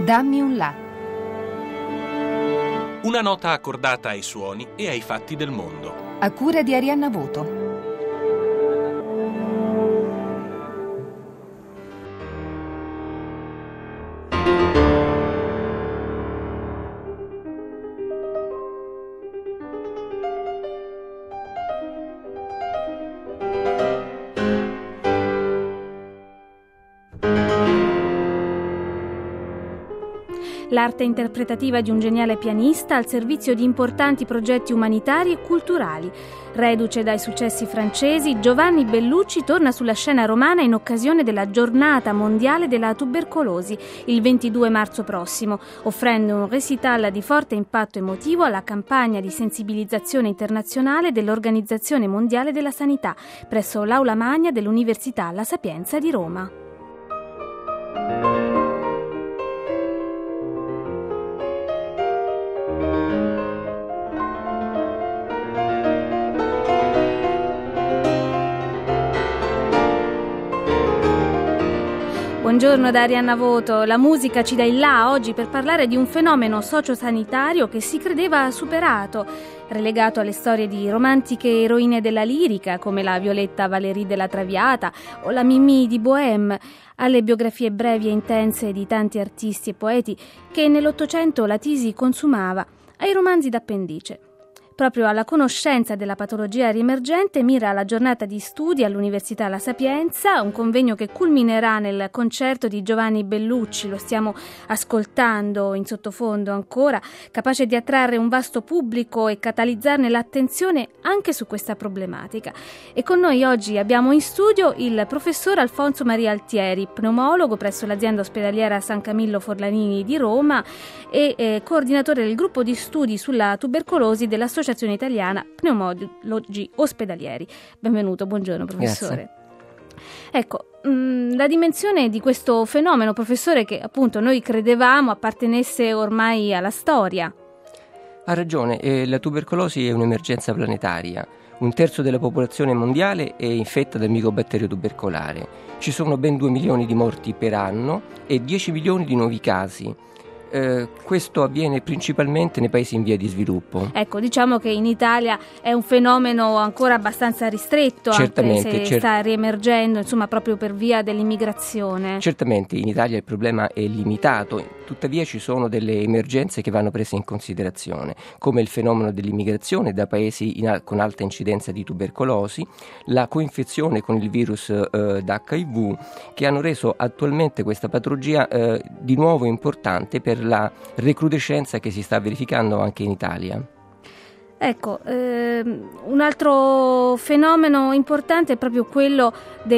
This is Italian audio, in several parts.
Dammi un La. Una nota accordata ai suoni e ai fatti del mondo. A cura di Arianna Voto. L'arte interpretativa di un geniale pianista al servizio di importanti progetti umanitari e culturali. Reduce dai successi francesi, Giovanni Bellucci torna sulla scena romana in occasione della Giornata Mondiale della Tubercolosi, il 22 marzo prossimo, offrendo un recital di forte impatto emotivo alla campagna di sensibilizzazione internazionale dell'Organizzazione Mondiale della Sanità, presso l'Aula Magna dell'Università La Sapienza di Roma. Buongiorno da Arianna Voto. La musica ci dà il là oggi per parlare di un fenomeno sociosanitario che si credeva superato, relegato alle storie di romantiche eroine della lirica come la Violetta Valérie della Traviata o la Mimì di Bohème, alle biografie brevi e intense di tanti artisti e poeti che nell'Ottocento la Tisi consumava, ai romanzi d'appendice. Proprio alla conoscenza della patologia riemergente mira la giornata di studi all'Università La Sapienza, un convegno che culminerà nel concerto di Giovanni Bellucci, lo stiamo ascoltando in sottofondo ancora, capace di attrarre un vasto pubblico e catalizzarne l'attenzione anche su questa problematica. E con noi oggi abbiamo in studio il professor Alfonso Maria Altieri, pneumologo presso l'azienda ospedaliera San Camillo Forlanini di Roma e coordinatore del gruppo di studi sulla tubercolosi dell'Associazione Italiana Pneumologi Ospedalieri. Benvenuto, buongiorno professore. Grazie. Ecco, la dimensione di questo fenomeno, professore, che appunto noi credevamo appartenesse ormai alla storia. Ha ragione, la tubercolosi è un'emergenza planetaria. 1/3 della popolazione mondiale è infetta dal micobatterio tubercolare. Ci sono ben 2 milioni di morti per anno e 10 milioni di nuovi casi. Questo avviene principalmente nei paesi in via di sviluppo. Ecco, diciamo che in Italia è un fenomeno ancora abbastanza ristretto, Certamente, anche se sta riemergendo, insomma, proprio per via dell'immigrazione. Certamente, in Italia il problema è limitato, tuttavia ci sono delle emergenze che vanno prese in considerazione, come il fenomeno dell'immigrazione da paesi con alta incidenza di tubercolosi, la coinfezione con il virus d'HIV, che hanno reso attualmente questa patologia di nuovo importante per la recrudescenza che si sta verificando anche in Italia. Ecco, un altro fenomeno importante è proprio quello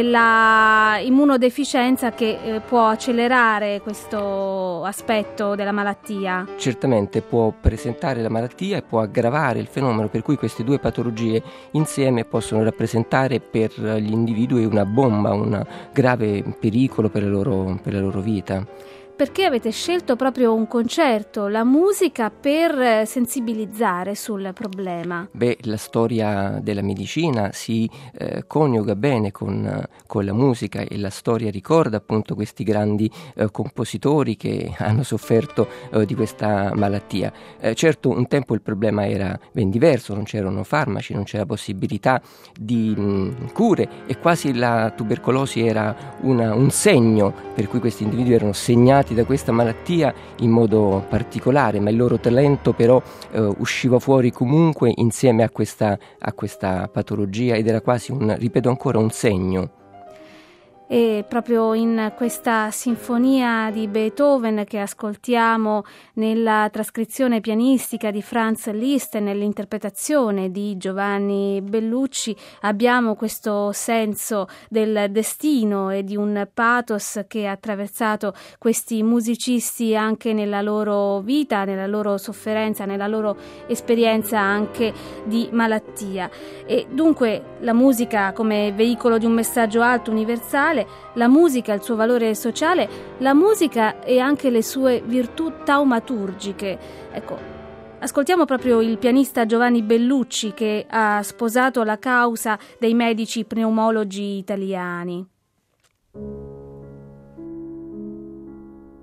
della immunodeficienza che può accelerare questo aspetto della malattia. Certamente può presentare la malattia e può aggravare il fenomeno, per cui queste due patologie insieme possono rappresentare per gli individui una bomba, un grave pericolo per la loro vita. Perché avete scelto proprio un concerto, la musica, per sensibilizzare sul problema? La storia della medicina si coniuga bene con la musica, e la storia ricorda appunto questi grandi compositori che hanno sofferto di questa malattia. Certo, un tempo il problema era ben diverso, non c'erano farmaci, non c'era possibilità di cure, e quasi la tubercolosi era un segno per cui questi individui erano segnati da questa malattia in modo particolare, ma il loro talento però usciva fuori comunque insieme a questa patologia, ed era quasi ripeto ancora, un segno. E proprio in questa sinfonia di Beethoven che ascoltiamo nella trascrizione pianistica di Franz Liszt e nell'interpretazione di Giovanni Bellucci abbiamo questo senso del destino e di un pathos che ha attraversato questi musicisti anche nella loro vita, nella loro sofferenza, nella loro esperienza anche di malattia. E dunque la musica come veicolo di un messaggio alto universale, la musica, il suo valore sociale, la musica e anche le sue virtù taumaturgiche. Ecco, ascoltiamo proprio il pianista Giovanni Bellucci, che ha sposato la causa dei medici pneumologi italiani.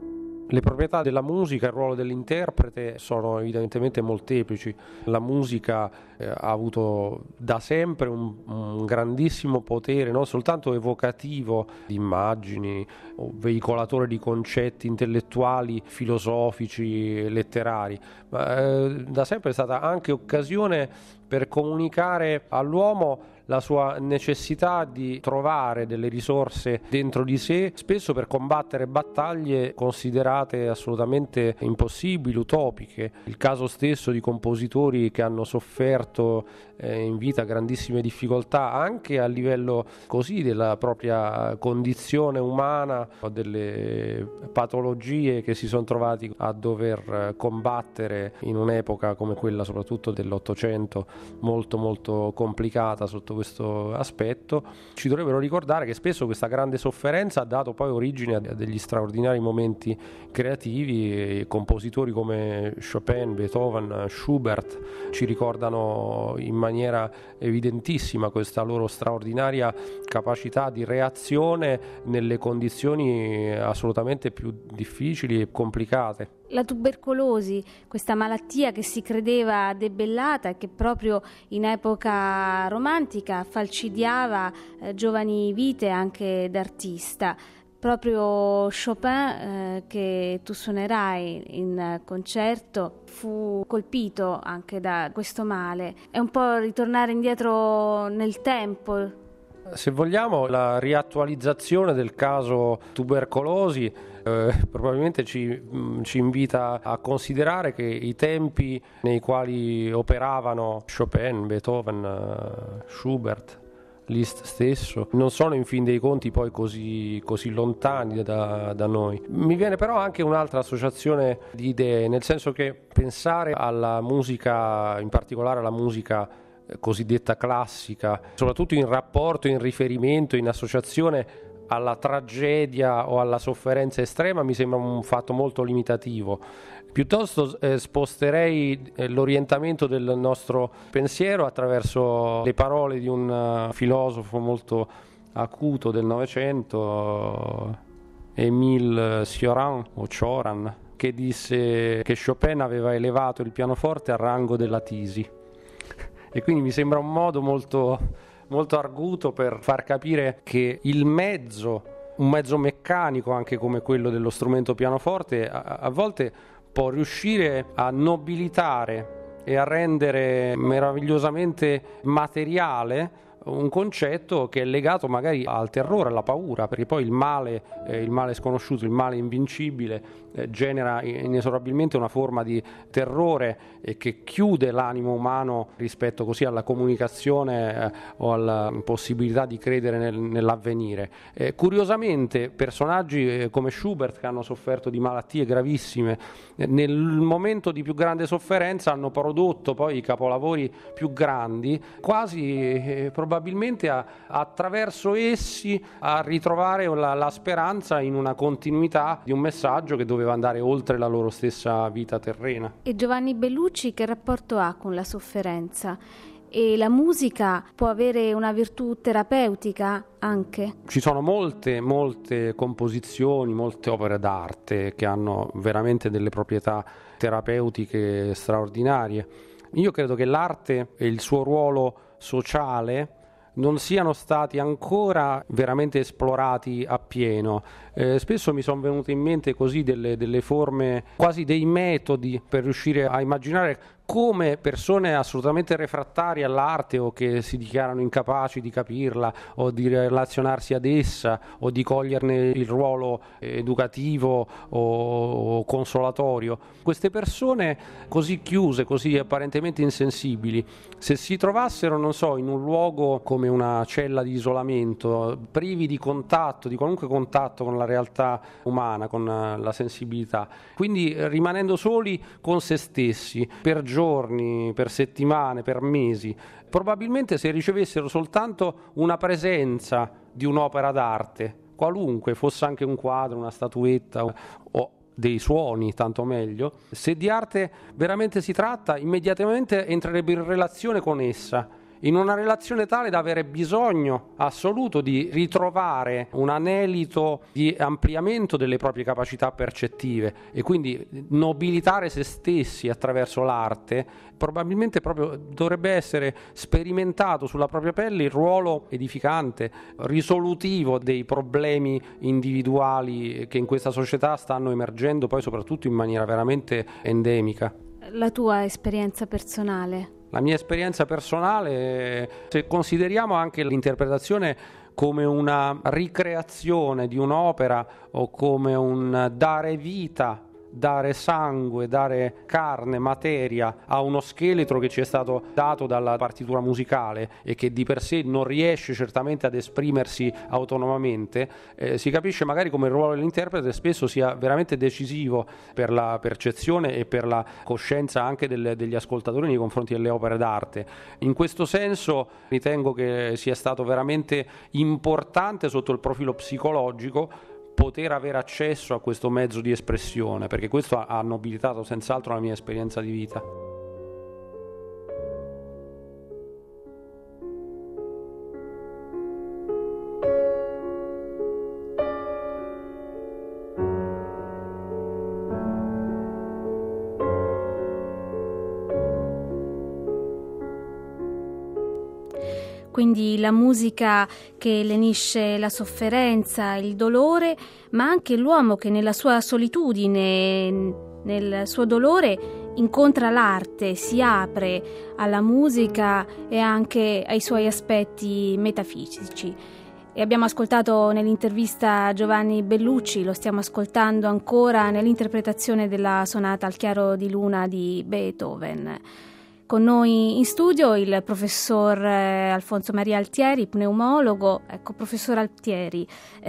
Le proprietà della musica, il ruolo dell'interprete sono evidentemente molteplici. La musica ha avuto da sempre un grandissimo potere, non soltanto evocativo di immagini o veicolatore di concetti intellettuali, filosofici, letterari, ma da sempre è stata anche occasione per comunicare all'uomo la sua necessità di trovare delle risorse dentro di sé, spesso per combattere battaglie considerate assolutamente impossibili, utopiche. Il caso stesso di compositori che hanno sofferto in vita grandissime difficoltà anche a livello così della propria condizione umana, o delle patologie che si sono trovati a dover combattere in un'epoca come quella soprattutto dell'Ottocento, molto molto complicata sotto questo aspetto. Ci dovrebbero ricordare che spesso questa grande sofferenza ha dato poi origine a degli straordinari momenti creativi, e compositori come Chopin, Beethoven, Schubert ci ricordano in maniera evidentissima questa loro straordinaria capacità di reazione nelle condizioni assolutamente più difficili e complicate. La tubercolosi, questa malattia che si credeva debellata e che proprio in epoca romantica falcidiava giovani vite anche d'artista. Proprio Chopin, che tu suonerai in concerto, fu colpito anche da questo male. È un po' ritornare indietro nel tempo. Se vogliamo, la riattualizzazione del caso tubercolosi probabilmente ci invita a considerare che i tempi nei quali operavano Chopin, Beethoven, Schubert, Liszt stesso, non sono in fin dei conti poi così lontani da noi. Mi viene però anche un'altra associazione di idee, nel senso che pensare alla musica, in particolare alla musica cosiddetta classica, soprattutto in rapporto, in riferimento, in associazione alla tragedia o alla sofferenza estrema, mi sembra un fatto molto limitativo. Piuttosto sposterei l'orientamento del nostro pensiero attraverso le parole di un filosofo molto acuto del Novecento, Émile Cioran, che disse che Chopin aveva elevato il pianoforte al rango della tisi. E quindi mi sembra un modo molto, molto arguto per far capire che il mezzo, un mezzo meccanico anche come quello dello strumento pianoforte, a volte può riuscire a nobilitare e a rendere meravigliosamente materiale un concetto che è legato magari al terrore, alla paura, perché poi il male sconosciuto, il male invincibile genera inesorabilmente una forma di terrore che chiude l'animo umano rispetto così alla comunicazione o alla possibilità di credere nell'avvenire. Curiosamente personaggi come Schubert, che hanno sofferto di malattie gravissime, nel momento di più grande sofferenza hanno prodotto poi i capolavori più grandi, quasi probabilmente attraverso essi a ritrovare la speranza in una continuità di un messaggio che doveva andare oltre la loro stessa vita terrena. E Giovanni Bellucci che rapporto ha con la sofferenza? E la musica può avere una virtù terapeutica anche? Ci sono molte composizioni, molte opere d'arte che hanno veramente delle proprietà terapeutiche straordinarie. Io credo che l'arte e il suo ruolo sociale non siano stati ancora veramente esplorati appieno. Spesso mi sono venute in mente così delle forme, quasi dei metodi per riuscire a immaginare come persone assolutamente refrattarie all'arte o che si dichiarano incapaci di capirla o di relazionarsi ad essa o di coglierne il ruolo educativo o consolatorio. Queste persone così chiuse, così apparentemente insensibili, se si trovassero, non so, in un luogo come una cella di isolamento, privi di contatto, di qualunque contatto con la realtà umana, con la sensibilità, quindi rimanendo soli con se stessi per giorni, per settimane, per mesi, probabilmente se ricevessero soltanto una presenza di un'opera d'arte, qualunque, fosse anche un quadro, una statuetta o dei suoni, tanto meglio, se di arte veramente si tratta, immediatamente entrerebbe in relazione con essa in una relazione tale da avere bisogno assoluto di ritrovare un anelito di ampliamento delle proprie capacità percettive e quindi nobilitare se stessi attraverso l'arte. Probabilmente proprio dovrebbe essere sperimentato sulla propria pelle il ruolo edificante, risolutivo dei problemi individuali che in questa società stanno emergendo, poi soprattutto in maniera veramente endemica. La tua esperienza personale? La mia esperienza personale, se consideriamo anche l'interpretazione come una ricreazione di un'opera o come un dare vita, dare sangue, dare carne, materia a uno scheletro che ci è stato dato dalla partitura musicale e che di per sé non riesce certamente ad esprimersi autonomamente, si capisce magari come il ruolo dell'interprete spesso sia veramente decisivo per la percezione e per la coscienza anche degli ascoltatori nei confronti delle opere d'arte. In questo senso ritengo che sia stato veramente importante sotto il profilo psicologico poter avere accesso a questo mezzo di espressione, perché questo ha nobilitato senz'altro la mia esperienza di vita. Quindi la musica che lenisce la sofferenza, il dolore, ma anche l'uomo che nella sua solitudine, nel suo dolore, incontra l'arte, si apre alla musica e anche ai suoi aspetti metafisici. E abbiamo ascoltato nell'intervista Giovanni Bellucci, lo stiamo ascoltando ancora nell'interpretazione della sonata al chiaro di luna di Beethoven. Con noi in studio il professor Alfonso Maria Altieri, pneumologo. Ecco, professor Altieri,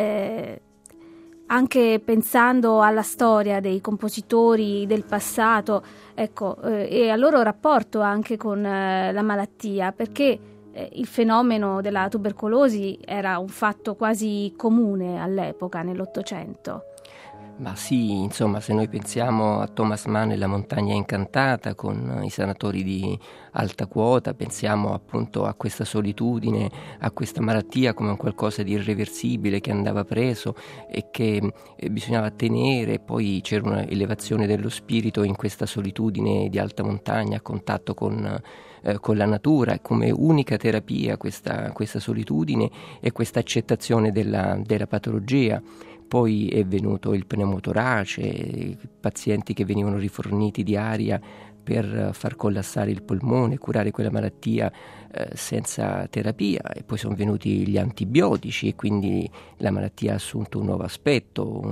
anche pensando alla storia dei compositori del passato, ecco, e al loro rapporto anche con la malattia, perché il fenomeno della tubercolosi era un fatto quasi comune all'epoca, nell'Ottocento. Ma sì, insomma, se noi pensiamo a Thomas Mann e la montagna incantata con i sanatori di alta quota, pensiamo appunto a questa solitudine, a questa malattia come un qualcosa di irreversibile che andava preso e che bisognava tenere, poi c'era un'elevazione dello spirito in questa solitudine di alta montagna, a contatto con la natura, come unica terapia questa solitudine e questa accettazione della patologia. Poi è venuto il pneumotorace, pazienti che venivano riforniti di aria per far collassare il polmone, curare quella malattia senza terapia, e poi sono venuti gli antibiotici e quindi la malattia ha assunto un nuovo aspetto,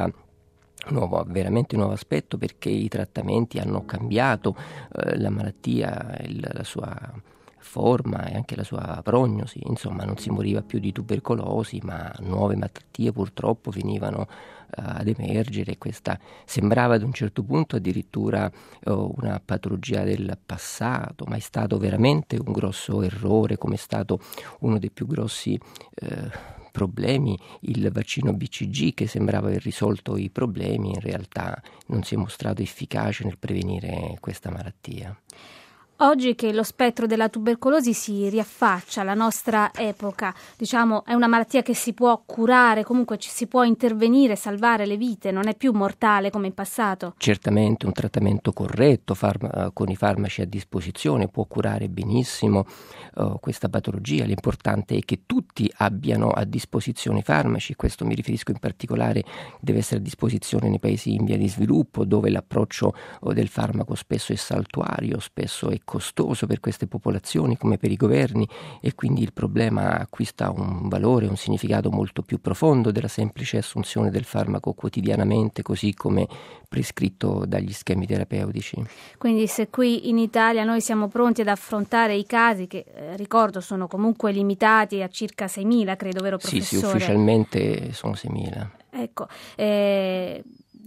veramente un nuovo aspetto, perché i trattamenti hanno cambiato la malattia, la sua forma e anche la sua prognosi. Insomma, non si moriva più di tubercolosi, ma nuove malattie purtroppo venivano ad emergere. Questa sembrava ad un certo punto addirittura una patologia del passato, ma è stato veramente un grosso errore, come è stato uno dei più grossi problemi il vaccino BCG, che sembrava aver risolto i problemi, in realtà non si è mostrato efficace nel prevenire questa malattia. Oggi che lo spettro della tubercolosi si riaffaccia alla nostra epoca, diciamo, è una malattia che si può curare, comunque ci si può intervenire, salvare le vite, non è più mortale come in passato. Certamente un trattamento corretto, con i farmaci a disposizione, può curare benissimo questa patologia. L'importante è che tutti abbiano a disposizione i farmaci, questo mi riferisco in particolare, deve essere a disposizione nei paesi in via di sviluppo, dove l'approccio del farmaco spesso è saltuario, spesso è costoso per queste popolazioni come per i governi, e quindi il problema acquista un valore, un significato molto più profondo della semplice assunzione del farmaco quotidianamente, così come prescritto dagli schemi terapeutici. Quindi se qui in Italia noi siamo pronti ad affrontare i casi che, ricordo, sono comunque limitati a circa 6.000, credo, vero professore? Sì, ufficialmente sono 6.000. Ecco,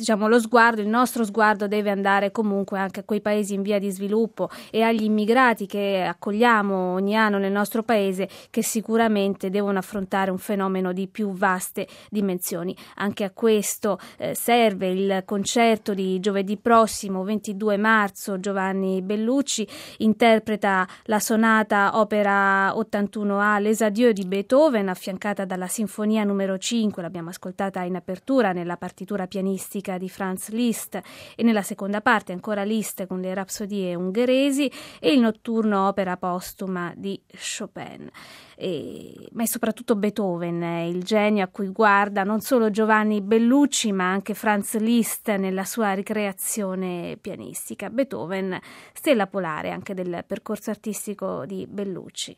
diciamo, il nostro sguardo deve andare comunque anche a quei paesi in via di sviluppo e agli immigrati che accogliamo ogni anno nel nostro paese, che sicuramente devono affrontare un fenomeno di più vaste dimensioni. Anche a questo serve il concerto di giovedì prossimo 22 marzo. Giovanni Bellucci interpreta la sonata opera 81A Les Adieux di Beethoven, affiancata dalla sinfonia numero 5, l'abbiamo ascoltata in apertura, nella partitura pianistica di Franz Liszt, e nella seconda parte ancora Liszt con le rapsodie ungheresi e il notturno opera postuma di Chopin. Ma è soprattutto Beethoven il genio a cui guarda non solo Giovanni Bellucci ma anche Franz Liszt nella sua ricreazione pianistica. Beethoven, stella polare anche del percorso artistico di Bellucci.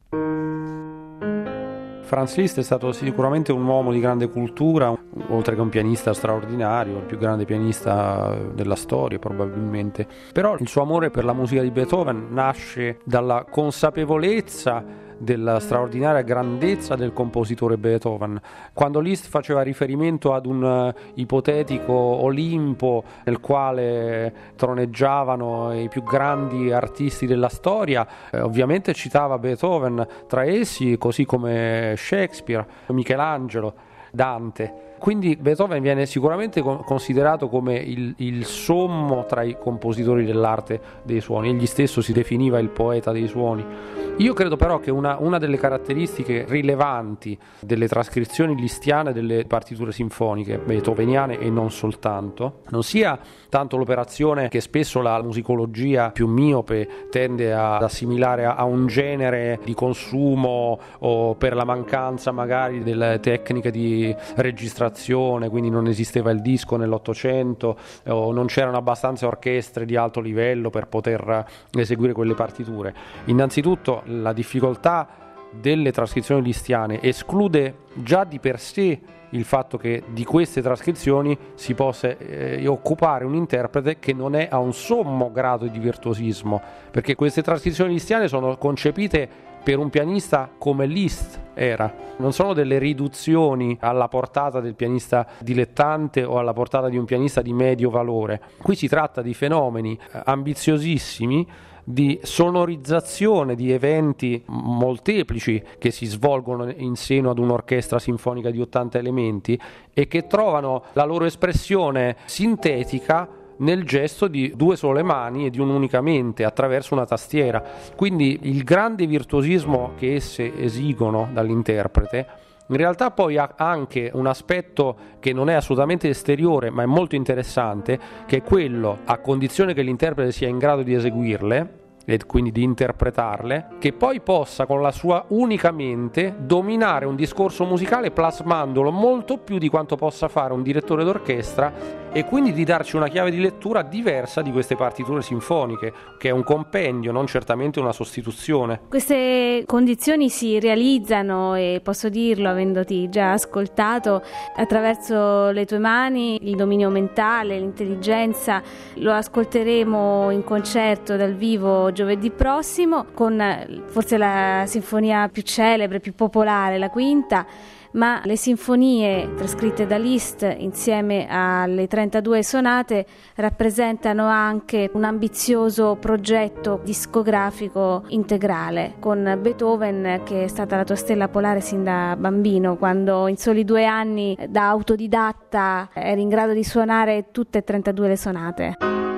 Franz Liszt è stato sicuramente un uomo di grande cultura, oltre che un pianista straordinario, il più grande pianista della storia probabilmente. Però il suo amore per la musica di Beethoven nasce dalla consapevolezza della straordinaria grandezza del compositore Beethoven. Quando Liszt faceva riferimento ad un ipotetico Olimpo nel quale troneggiavano i più grandi artisti della storia, ovviamente citava Beethoven tra essi, così come Shakespeare, Michelangelo, Dante. Quindi Beethoven viene sicuramente considerato come il sommo tra i compositori dell'arte dei suoni. Egli stesso si definiva il poeta dei suoni. Io credo però che una delle caratteristiche rilevanti delle trascrizioni lisztiane delle partiture sinfoniche beethoveniane e non soltanto, non sia tanto l'operazione che spesso la musicologia più miope tende ad assimilare a un genere di consumo o per la mancanza magari delle tecniche di registrazione, quindi non esisteva il disco nell'Ottocento o non c'erano abbastanza orchestre di alto livello per poter eseguire quelle partiture. Innanzitutto la difficoltà delle trascrizioni lisztiane esclude già di per sé il fatto che di queste trascrizioni si possa occupare un interprete che non è a un sommo grado di virtuosismo, perché queste trascrizioni lisztiane sono concepite per un pianista come Liszt era, non sono delle riduzioni alla portata del pianista dilettante o alla portata di un pianista di medio valore. Qui si tratta di fenomeni ambiziosissimi di sonorizzazione di eventi molteplici che si svolgono in seno ad un'orchestra sinfonica di 80 elementi e che trovano la loro espressione sintetica nel gesto di due sole mani e di un'unica mente attraverso una tastiera. Quindi il grande virtuosismo che esse esigono dall'interprete in realtà poi ha anche un aspetto che non è assolutamente esteriore ma è molto interessante, che è quello, a condizione che l'interprete sia in grado di eseguirle e quindi di interpretarle, che poi possa con la sua unica mente dominare un discorso musicale plasmandolo molto più di quanto possa fare un direttore d'orchestra, e quindi di darci una chiave di lettura diversa di queste partiture sinfoniche, che è un compendio, non certamente una sostituzione. Queste condizioni si realizzano, e posso dirlo avendoti già ascoltato, attraverso le tue mani, il dominio mentale, l'intelligenza. Lo ascolteremo in concerto dal vivo giovedì prossimo con forse la sinfonia più celebre, più popolare, la quinta, ma le sinfonie trascritte da Liszt insieme alle 32 sonate rappresentano anche un ambizioso progetto discografico integrale, con Beethoven che è stata la tua stella polare sin da bambino, quando in soli 2 anni da autodidatta eri in grado di suonare tutte e 32 le sonate.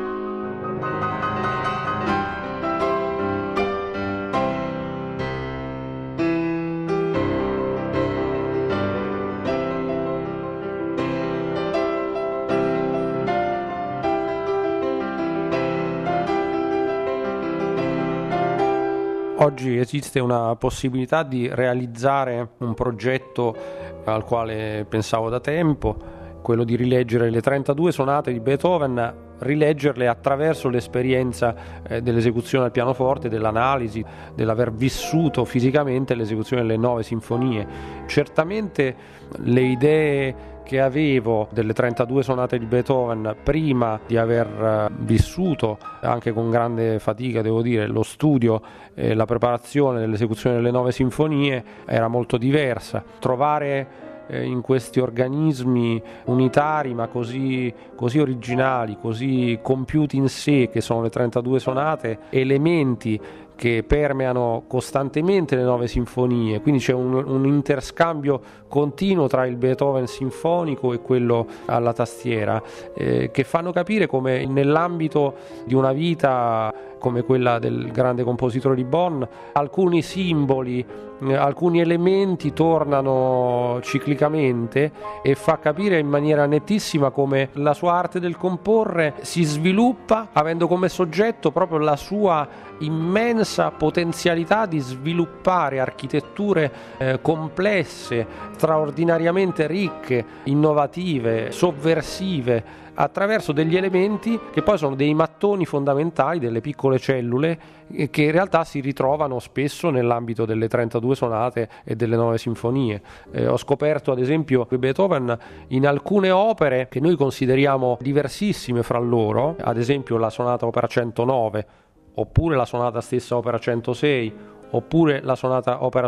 Oggi esiste una possibilità di realizzare un progetto al quale pensavo da tempo, quello di rileggere le 32 sonate di Beethoven, rileggerle attraverso l'esperienza dell'esecuzione al pianoforte, dell'analisi, dell'aver vissuto fisicamente l'esecuzione delle 9 sinfonie. Certamente le idee che avevo delle 32 sonate di Beethoven prima di aver vissuto, anche con grande fatica devo dire, lo studio e la preparazione dell'esecuzione delle 9 sinfonie era molto diversa. Trovare in questi organismi unitari ma così originali, così compiuti in sé, che sono le 32 sonate, elementi che permeano costantemente le 9 sinfonie, quindi c'è un interscambio continuo tra il Beethoven sinfonico e quello alla tastiera, che fanno capire come nell'ambito di una vita come quella del grande compositore di Bonn alcuni simboli, alcuni elementi tornano ciclicamente, e fa capire in maniera nettissima come la sua arte del comporre si sviluppa avendo come soggetto proprio la sua immensa potenzialità di sviluppare architetture complesse, straordinariamente ricche, innovative, sovversive, attraverso degli elementi che poi sono dei mattoni fondamentali, delle piccole cellule che in realtà si ritrovano spesso nell'ambito delle 32 sonate e delle 9 sinfonie. Ho scoperto ad esempio che Beethoven in alcune opere che noi consideriamo diversissime fra loro, ad esempio la sonata opera 109, oppure la sonata stessa opera 106, oppure la sonata opera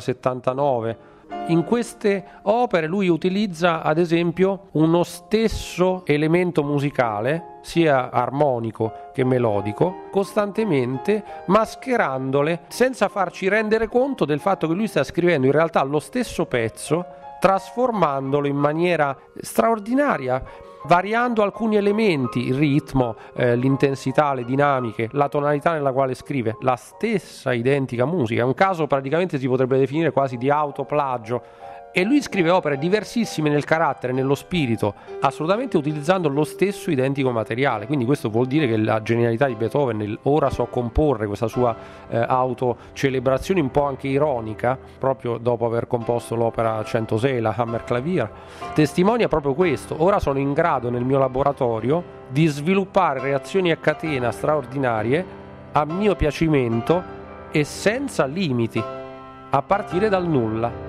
79, in queste opere lui utilizza ad esempio uno stesso elemento musicale, sia armonico che melodico, costantemente mascherandole senza farci rendere conto del fatto che lui sta scrivendo in realtà lo stesso pezzo, trasformandolo in maniera straordinaria, variando alcuni elementi, il ritmo, l'intensità, le dinamiche, la tonalità nella quale scrive la stessa identica musica. È un caso praticamente si potrebbe definire quasi di autoplagio, e lui scrive opere diversissime nel carattere, nello spirito, assolutamente utilizzando lo stesso identico materiale. Quindi questo vuol dire che la genialità di Beethoven, il ora so comporre, questa sua autocelebrazione un po' anche ironica, proprio dopo aver composto l'opera 106, la Hammerklavier, testimonia proprio questo: ora sono in grado nel mio laboratorio di sviluppare reazioni a catena straordinarie a mio piacimento e senza limiti, a partire dal nulla.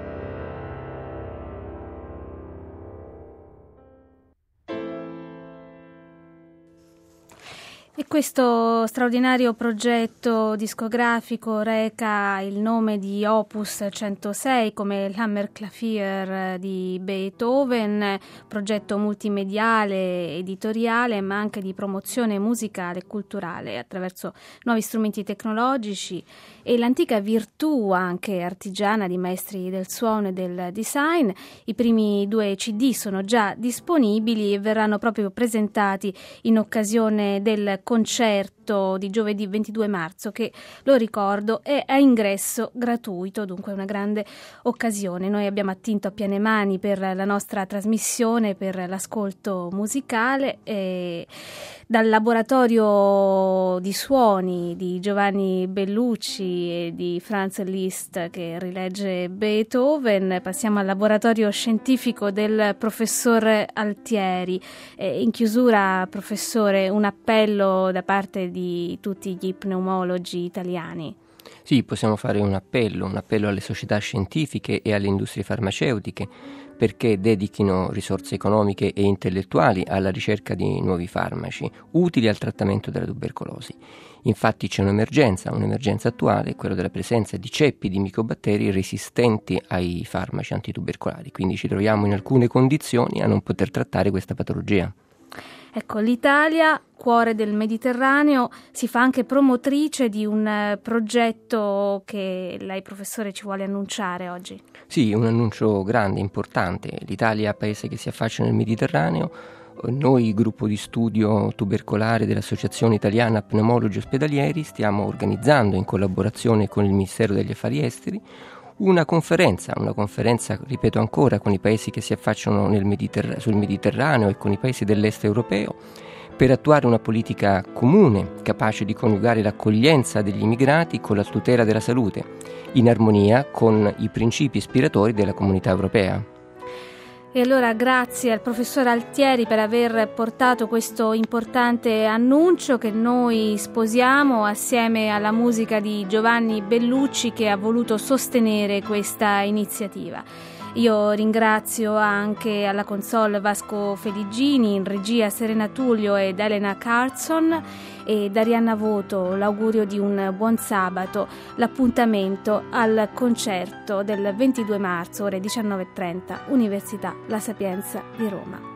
E questo straordinario progetto discografico reca il nome di Opus 106 come l'Hammerklavier di Beethoven, progetto multimediale, editoriale, ma anche di promozione musicale e culturale attraverso nuovi strumenti tecnologici e l'antica virtù anche artigiana di maestri del suono e del design. I primi 2 CD sono già disponibili e verranno proprio presentati in occasione del concerto di giovedì 22 marzo che, lo ricordo, è a ingresso gratuito, dunque una grande occasione. Noi abbiamo attinto a piene mani per la nostra trasmissione, per l'ascolto musicale, e dal laboratorio di suoni di Giovanni Bellucci e di Franz Liszt che rilegge Beethoven passiamo al laboratorio scientifico del professor Altieri. In chiusura, professore, un appello da parte di tutti gli pneumologi italiani. Sì, possiamo fare un appello alle società scientifiche e alle industrie farmaceutiche perché dedichino risorse economiche e intellettuali alla ricerca di nuovi farmaci utili al trattamento della tubercolosi. Infatti c'è un'emergenza attuale, quella della presenza di ceppi di micobatteri resistenti ai farmaci antitubercolari, quindi ci troviamo in alcune condizioni a non poter trattare questa patologia. Ecco, l'Italia, cuore del Mediterraneo, si fa anche promotrice di un progetto che lei, professore, ci vuole annunciare oggi. Sì, un annuncio grande, importante. L'Italia, paese che si affaccia nel Mediterraneo, noi, gruppo di studio tubercolare dell'Associazione Italiana Pneumologi Ospedalieri, stiamo organizzando in collaborazione con il Ministero degli Affari Esteri una conferenza, ripeto ancora, con i paesi che si affacciano sul Mediterraneo e con i paesi dell'est europeo, per attuare una politica comune, capace di coniugare l'accoglienza degli immigrati con la tutela della salute, in armonia con i principi ispiratori della Comunità Europea. E allora grazie al professor Altieri per aver portato questo importante annuncio che noi sposiamo assieme alla musica di Giovanni Bellucci che ha voluto sostenere questa iniziativa. Io ringrazio anche alla console Vasco Feligini, in regia Serena Tullio ed Elena Carlson, e da Arianna Voto l'augurio di un buon sabato, l'appuntamento al concerto del 22 marzo ore 19:30, Università La Sapienza di Roma.